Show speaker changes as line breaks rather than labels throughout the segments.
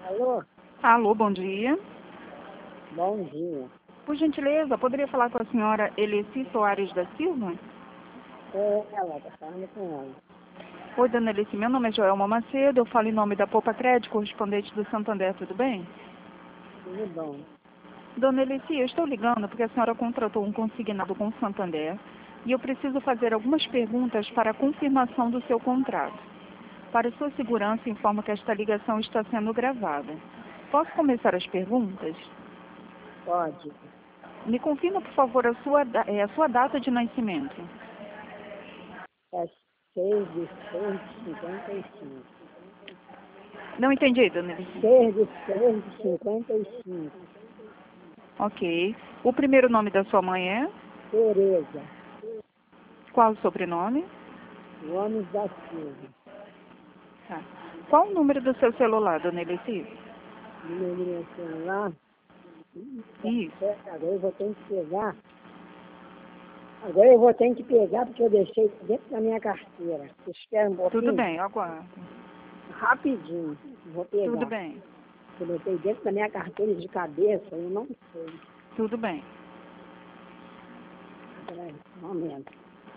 Alô?
Alô, bom dia.
Bom dia.
Por gentileza, poderia falar com a senhora Eleci Soares da Silva?
É ela, tá falando com ela.
Oi, dona Eleci, meu nome é Joelma Macedo, eu falo em nome da Poupa Crédito, correspondente do Santander, tudo bem?
Tudo bom.
Dona Eleci, eu estou ligando porque a senhora contratou um consignado com o Santander e eu preciso fazer algumas perguntas para a confirmação do seu contrato. Para sua segurança, informo que esta ligação está sendo gravada. Posso começar as perguntas?
Pode.
Me confirma, por favor, a sua data de nascimento.
É 6/6/55.
Não entendi, dona Eleci.
6/6/55.
Ok. O primeiro nome da sua mãe é?
Tereza.
Qual o sobrenome?
Gomes da Silva.
Tá. Qual o número do seu celular, dona Eleci?
Número do meu celular.
Isso.
Agora eu vou ter que pegar. Agora eu vou ter que pegar porque eu deixei dentro da minha carteira. Espera um pouquinho.
Tudo bem, eu aguardo.
Rapidinho. Vou pegar.
Tudo bem.
Eu botei dentro da minha carteira de cabeça, eu não sei.
Tudo bem.
Peraí, um momento.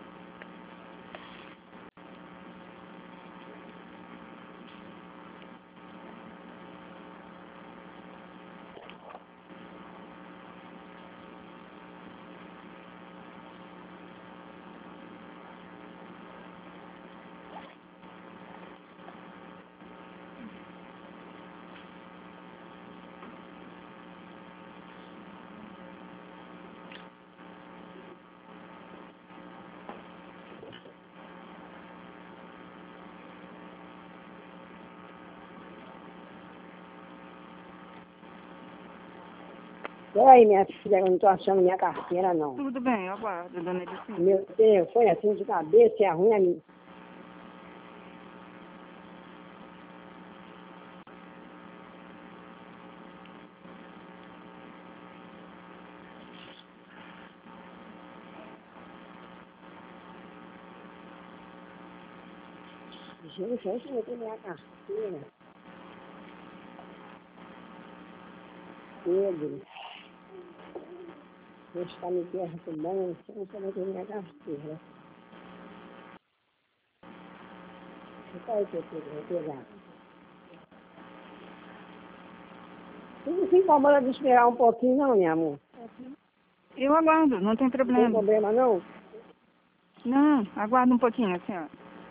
Peraí, minha filha, eu não estou achando minha carteira, não.
Tudo bem, eu aguardo, dona Eleci.
Meu telefone assim de cabeça é ruim a mim. Gente, antes de meter minha carteira. Pedro. Você está me perturbando, eu não meter minha carteira. Fica aí, Pedro, vou pegar. Você não se incomoda de esperar um pouquinho, não, minha amor?
Eu aguardo, não tem
Não tem
problema.
problema, não?
Não, aguarda um pouquinho, senhora.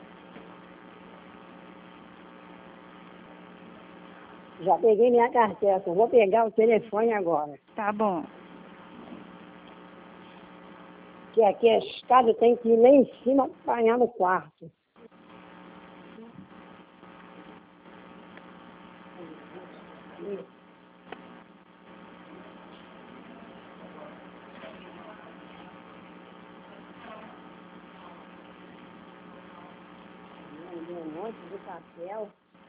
Já peguei minha carteira, só vou pegar o telefone agora.
Tá bom.
Que aqui a escada tem que ir lá em cima para apanhar no quarto. Um monte de papel.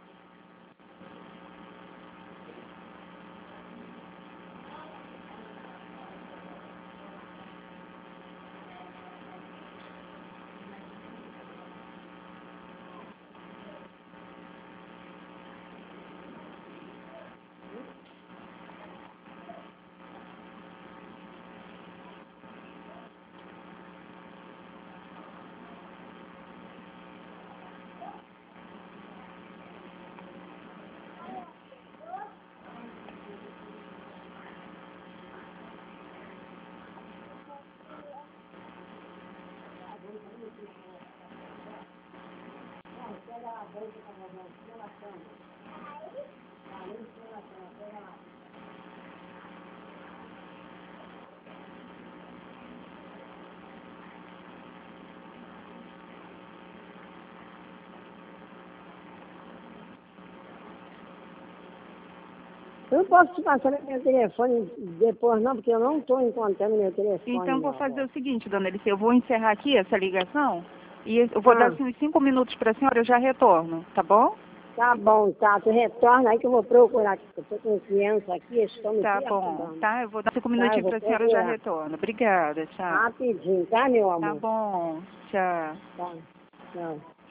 Eu não posso te passar meu telefone depois, não, porque eu não estou encontrando meu telefone.
Então vou
meu
fazer
amor.
o seguinte, dona Eleci, eu vou encerrar aqui essa ligação e eu vou dar assim, uns 5 minutos para a senhora, eu já retorno, tá bom?
Tá bom, tá. Tu retorna aí que eu vou procurar. Eu estou com criança aqui, eles estão me
Tá bom,
perturbando.
tá? Eu vou dar 5
Tá, eu
minutinhos
vou
para a senhora, eu já
procurar.
retorno. Obrigada, tchau.
Rapidinho, tá, meu
Tá
amor?
bom, tchau.
Tá. Tchau.